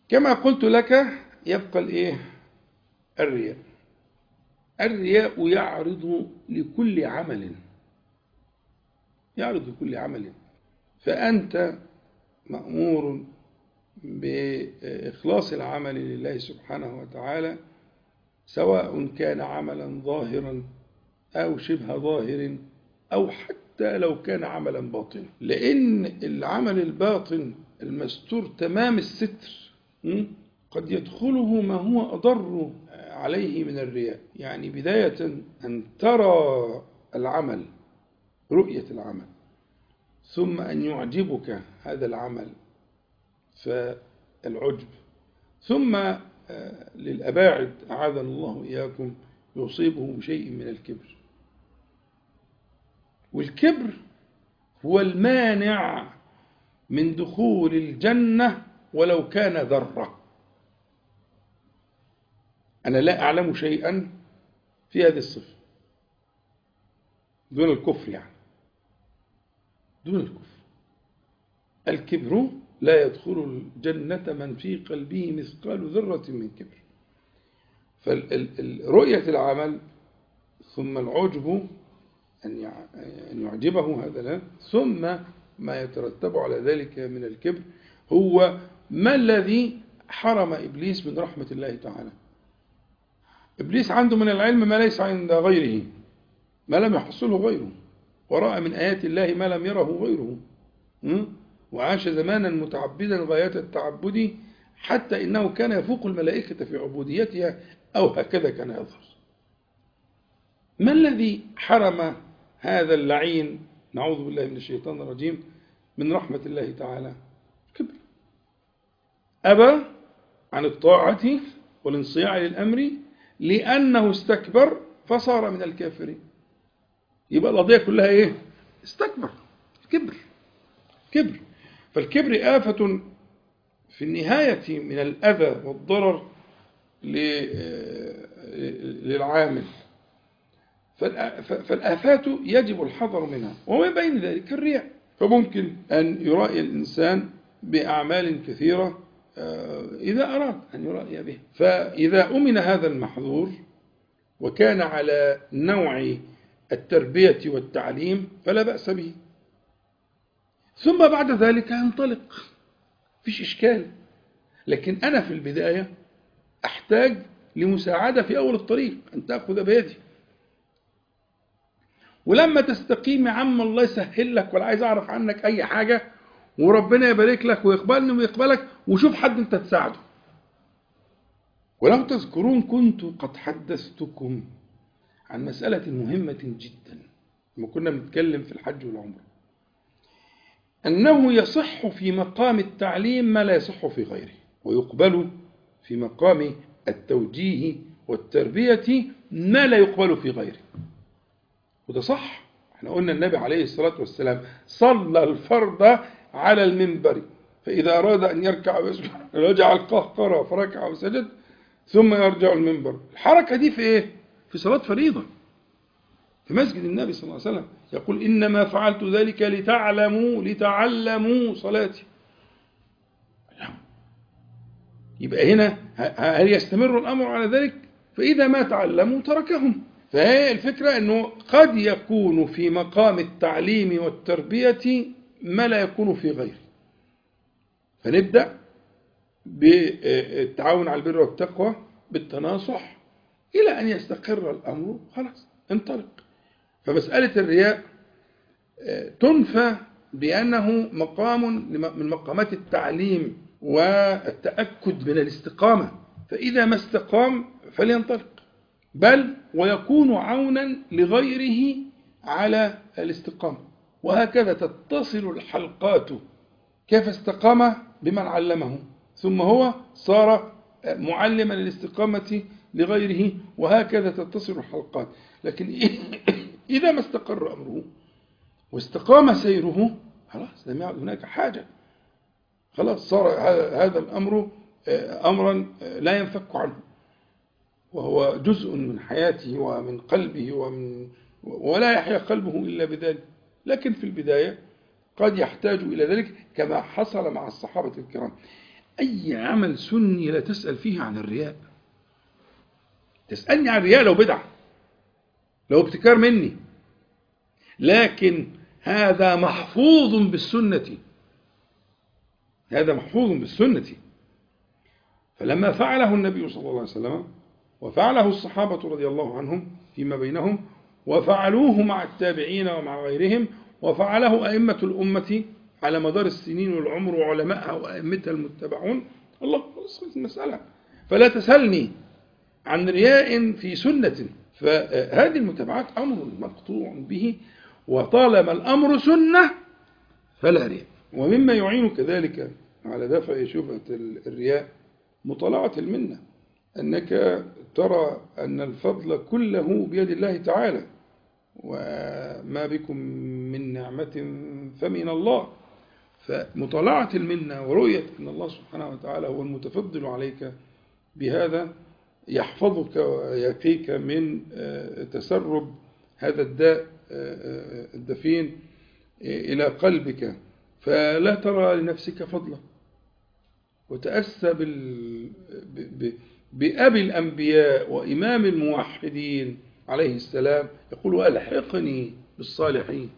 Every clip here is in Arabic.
كما قلت لك يبقى الرياء. الرياء يعرض لكل عمل، يعرض لكل عمل، فأنت مأمور بإخلاص العمل لله سبحانه وتعالى، سواء كان عملا ظاهرا أو شبه ظاهر أو حتى لو كان عملا باطنا، لأن العمل الباطن المستور تمام الستر قد يدخله ما هو أضر عليه من الرياء. يعني بداية أن ترى العمل، رؤية العمل، ثم أن يعجبك هذا العمل فالعجب، ثم للأباعد أعاذنا الله إياكم يصيبه بشيء من الكبر. والكبر هو المانع من دخول الجنة ولو كان ذرة. أنا لا أعلم شيئا في هذه الصفة دون الكفر، يعني دون الكفر. الكبر لا يدخل الجنة من في قلبه مثقال ذرة من كبر. فرؤية العمل ثم العجب أن يعجبه هذا، ثم ما يترتب على ذلك من الكبر، هو ما الذي حرم إبليس من رحمة الله تعالى. إبليس عنده من العلم ما ليس عند غيره، ما لم يحصله غيره، ورأى من آيات الله ما لم يره غيره، وعاش زمانا متعبدا غاية التعبد، حتى إنه كان يفوق الملائكة في عبوديتها، أو هكذا كان يظهر. ما الذي حرم هذا اللعين، نعوذ بالله من الشيطان الرجيم، من رحمة الله تعالى؟ كبر، أبى عن الطاعة والانصياع للأمر لأنه استكبر فصار من الكافرين. يبقى القضية كلها استكبر، كبر. فالكبر آفة في النهاية من الأذى والضرر للعامل، فالآفات يجب الحذر منها، وما بين ذلك الرياء. فممكن أن يرائي الإنسان بأعمال كثيرة إذا أراد أن يرائي به، فإذا أمن هذا المحظور وكان على نوع التربية والتعليم فلا بأس به، ثم بعد ذلك ينطلق، فيش إشكال. لكن أنا في البداية أحتاج لمساعدة في أول الطريق، أن تأخذ بيدي، ولما تستقيم يا عم الله يسهل لك، ولا عايز أعرف عنك أي حاجة، وربنا يبارك لك ويقبلني ويقبلك، وشوف حد أنت تساعده. ولو تذكرون كنت قد حدثتكم عن مسألة مهمة جدا لما كنا بنتكلم في الحج والعمرة، أنه يصح في مقام التعليم ما لا يصح في غيره، ويقبل في مقام التوجيه والتربية ما لا يقبل في غيره. وده صح. احنا قلنا النبي عليه الصلاة والسلام صلى الفرض على المنبر، فإذا أراد أن يركع ويسجد رجع القهقرة فركع وسجد ثم يرجع المنبر. الحركة دي في في صلاة فريضة في مسجد النبي صلى الله عليه وسلم، يقول إنما فعلت ذلك لتعلموا صلاتي. يبقى هنا هل يستمر الأمر على ذلك؟ فإذا ما تعلموا تركهم. فهي الفكرة أنه قد يكون في مقام التعليم والتربية ما لا يكون في غيره، فنبدأ بالتعاون على البر والتقوى، بالتناصح، إلى أن يستقر الأمر، خلاص انطلق. فمسألة الرياء تنفى بأنه مقام من مقامات التعليم والتأكد من الاستقامة، فإذا ما استقام فلينطلق، بل ويكون عونا لغيره على الاستقامة. وهكذا تتصل الحلقات، كيف استقام بمن علمه، ثم هو صار معلما للاستقامة لغيره، وهكذا تتصل الحلقات. لكن إذا ما استقر أمره واستقام سيره، خلاص لم يعد هناك حاجة، خلاص صار هذا الأمر أمرا لا ينفك عنه، وهو جزء من حياته ومن قلبه ولا يحيا قلبه إلا بذلك. لكن في البداية قد يحتاج إلى ذلك كما حصل مع الصحابة الكرام. أي عمل سني لا تسأل فيه عن الرياء. تسألني عن الرياء لو بدعة، لو ابتكار مني، لكن هذا محفوظ بالسنة، هذا محفوظ بالسنة. فلما فعله النبي صلى الله عليه وسلم وفعله الصحابة رضي الله عنهم فيما بينهم، وفعلوه مع التابعين ومع غيرهم، وفعله أئمة الأمة على مدار السنين والعمر وعلمائها وأئمتها المتبعون، الله خلصت المسألة. فلا تسألني عن رياء في سنة. فهذه المتابعات أمر مقطوع به، وطالما الأمر سنة فلا رياء. ومما يعين كذلك على دفع شبهة الرياء مطالعة المنة، أنك ترى أن الفضل كله بيد الله تعالى، وما بكم من نعمة فمن الله. فمطالعة المنة ورؤية أن الله سبحانه وتعالى هو المتفضل عليك بهذا يحفظك ويقيك من تسرب هذا الداء الدفين إلى قلبك، فلا ترى لنفسك فضلا. وتأسى بأبي الأنبياء وإمام الموحدين عليه السلام يقول ألحقني بالصالحين،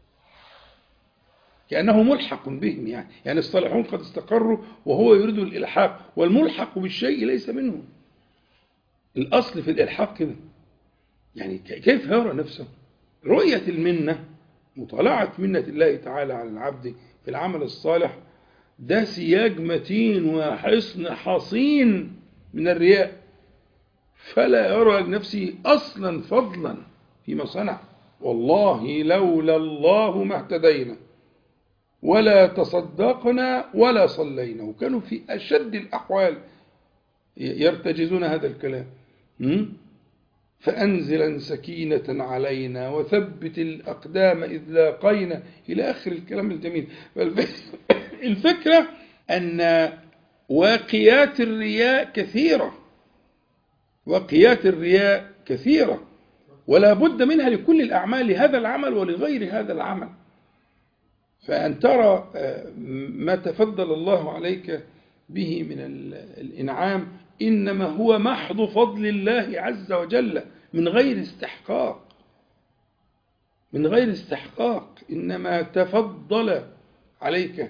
كأنه ملحق بهم. يعني الصالحون قد استقروا وهو يريد الإلحاق، والملحق بالشيء ليس منه. الأصل في الإلحاق كده. يعني كيف يرى نفسه؟ رؤية المنة، مطالعة منة الله تعالى على العبد في العمل الصالح، ده سياج متين وحصن حصين من الرياء. فلا يرى لنفسه أصلا فضلا فيما صنع. والله لولا الله ما اهتدينا ولا تصدقنا ولا صلينا. وكانوا في أشد الأحوال يرتجزون هذا الكلام. فأنزلا سكينة علينا وثبت الأقدام إذ لاقينا، إلى آخر الكلام الجميل. الفكرة أن واقيات الرياء كثيرة، واقيات الرياء كثيرة، ولا بد منها لكل الأعمال، لهذا العمل ولغير هذا العمل. فأن ترى ما تفضل الله عليك به من الإنعام إنما هو محض فضل الله عز وجل من غير استحقاق، من غير استحقاق، إنما تفضل عليك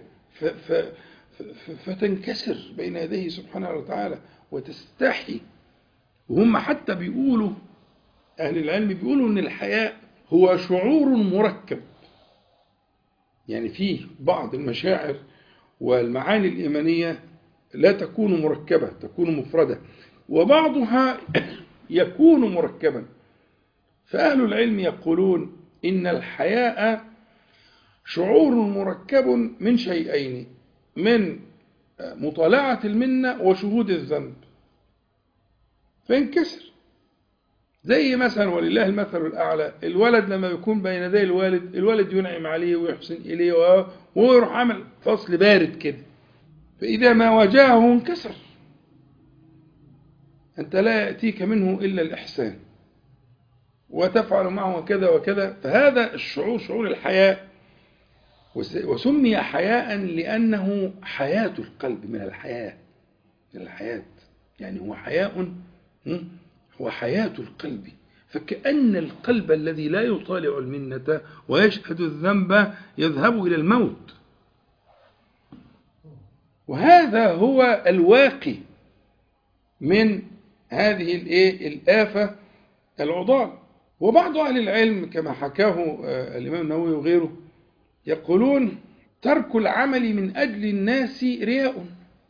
فتنكسر بين يديه سبحانه وتعالى وتستحي. وهم حتى بيقولوا، أهل العلم بيقولوا إن الحياء هو شعور مركب. يعني فيه بعض المشاعر والمعاني الإيمانية لا تكون مركبة، تكون مفردة، وبعضها يكون مركبا. فأهل العلم يقولون إن الحياء شعور مركب من شيئين، من مطالعة المنة وشهود الذنب، فينكسر. زي مثلا ولله المثل الأعلى، الولد لما يكون بين يدي الوالد ينعم عليه ويحسن إليه ويروح عمل فصل بارد كده، فإذا ما واجهه انكسر. أنت لا يأتيك منه إلا الإحسان وتفعل معه كذا وكذا. فهذا الشعور شعور الحياء، وسمي حياء لأنه حياة القلب من الحياة، من الحياة. يعني هو حياء، هو حياة القلب. فكأن القلب الذي لا يطالع المنة ويشهد الذنب يذهب إلى الموت. وهذا هو الواقي من هذه الآفة العضال. وبعض أهل العلم كما حكاه الإمام النووي وغيره يقولون ترك العمل من أجل الناس رياء،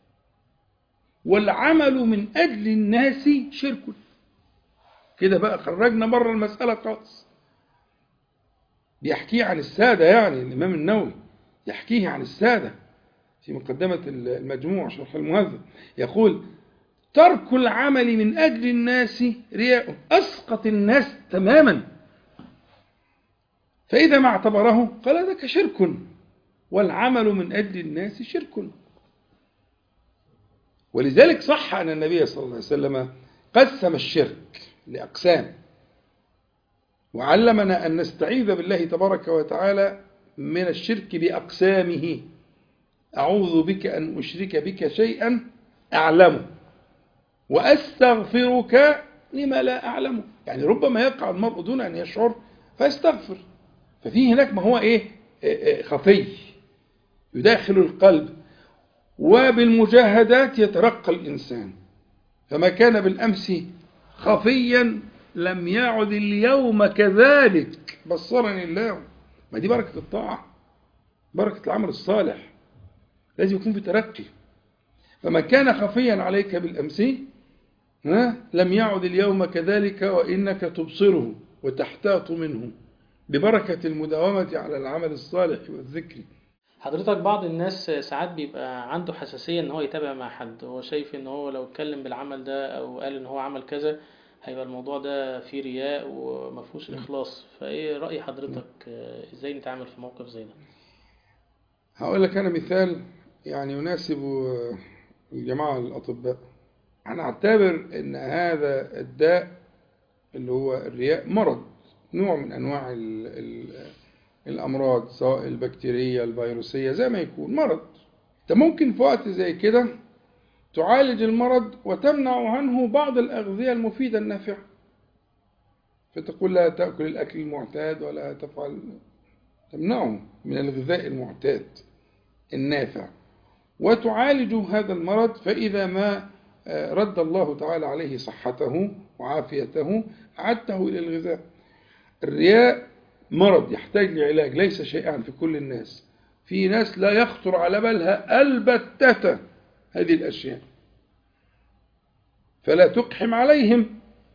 والعمل من أجل الناس شرك. كده بقى خرجنا بره المسألة خالص. بيحكيه عن السادة، يعني الإمام النووي يحكيه عن السادة في مقدمة المجموع شرح المهذب، يقول ترك العمل من أجل الناس رياء، أسقط الناس تماما. فإذا ما اعتبره قال ذاك شرك، والعمل من أجل الناس شرك. ولذلك صح أن النبي صلى الله عليه وسلم قسم الشرك لأقسام، وعلمنا أن نستعيذ بالله تبارك وتعالى من الشرك بأقسامه. أعوذ بك أن أشرك بك شيئا أعلمه وأستغفرك لما لا أعلمه. يعني ربما يقع المرء دون أن يشعر فيستغفر. ففي هناك ما هو خفي يداخل القلب، وبالمجاهدات يترقى الإنسان. فما كان بالأمس خفيا لم يعد اليوم كذلك، بصرني الله. ما دي بركة الطاعة، بركة العمل الصالح، لازم يكون في ترقي. فما كان خفيا عليك بالأمس لم يعد اليوم كذلك، وإنك تبصره وتحتاط منه ببركة المداومة على العمل الصالح والذكر. حضرتك بعض الناس ساعات بيبقى عنده حساسية ان هو يتابع مع حد، هو شايف ان هو لو اتكلم بالعمل ده او قال ان هو عمل كذا هيبقى الموضوع ده فيه رياء ومفهوش اخلاص. فايه رأي حضرتك ازاي نتعامل في موقف زي ده؟ هقول لك أنا مثال يعني يناسب الجماعة الأطباء. أنا أعتبر أن هذا الداء اللي هو الرياء مرض، نوع من أنواع الأمراض، سواء البكتيرية الفيروسية، زي ما يكون مرض. أنت ممكن في وقت زي كده تعالج المرض وتمنع عنه بعض الأغذية المفيدة النافعة. فتقول لا تأكل الأكل المعتاد ولا تفعل، تمنعه من الغذاء المعتاد النافع وتعالج هذا المرض. فإذا ما رد الله تعالى عليه صحته وعافيته أعدته إلى الغذاء. الرياء مرض يحتاج لعلاج، ليس شيئا في كل الناس. في ناس لا يخطر على بالها البتة هذه الأشياء، فلا تقحم عليهم.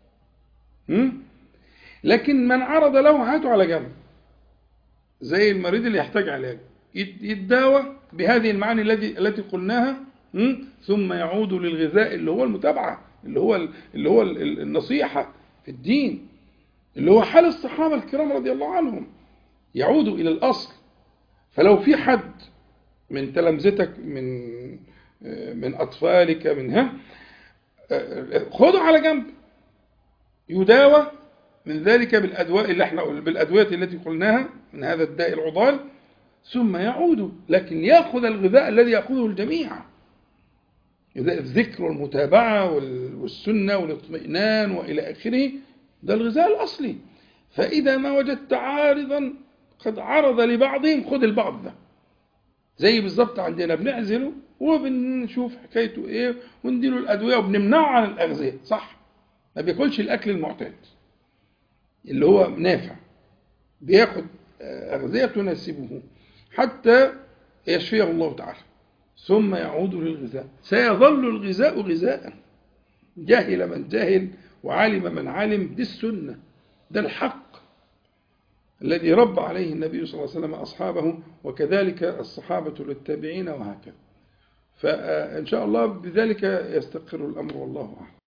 لكن من عرض له هاته على جنب، زي المريض اللي يحتاج علاج يتداوى بهذه المعاني التي قلناها، ثم يعود للغذاء اللي هو المتابعة، اللي هو النصيحة في الدين، اللي هو حال الصحابة الكرام رضي الله عنهم، يعود إلى الأصل. فلو في حد من تلامذتك من أطفالك منها، خذه على جنب يداوى من ذلك بالأدوية التي قلناها من هذا الداء العضال، ثم يعود. لكن يأخذ الغذاء الذي يأخذه الجميع، الذكر والمتابعة والسنة والاطمئنان وإلى آخره، ده الغذاء الأصلي. فإذا ما وجدت عارضا قد عرض لبعضهم خذ البعض ده، زي بالظبط عندنا بنعزله وبنشوف حكايته ايه ونديله الأدوية وبنمنعه عن الأغذية، صح؟ ما بياكلش الأكل المعتاد اللي هو نافع، بياخد أغذية تناسبه حتى يشفيه الله تعالى، ثم يعود للغذاء. سيظل الغذاء غذاء، جهل من جهل وعلم من علم. دي السنة، ده الحق الذي ربى عليه النبي صلى الله عليه وسلم أصحابه، وكذلك الصحابة للتابعين وهكذا. فإن شاء الله بذلك يستقر الأمر، والله أعلم.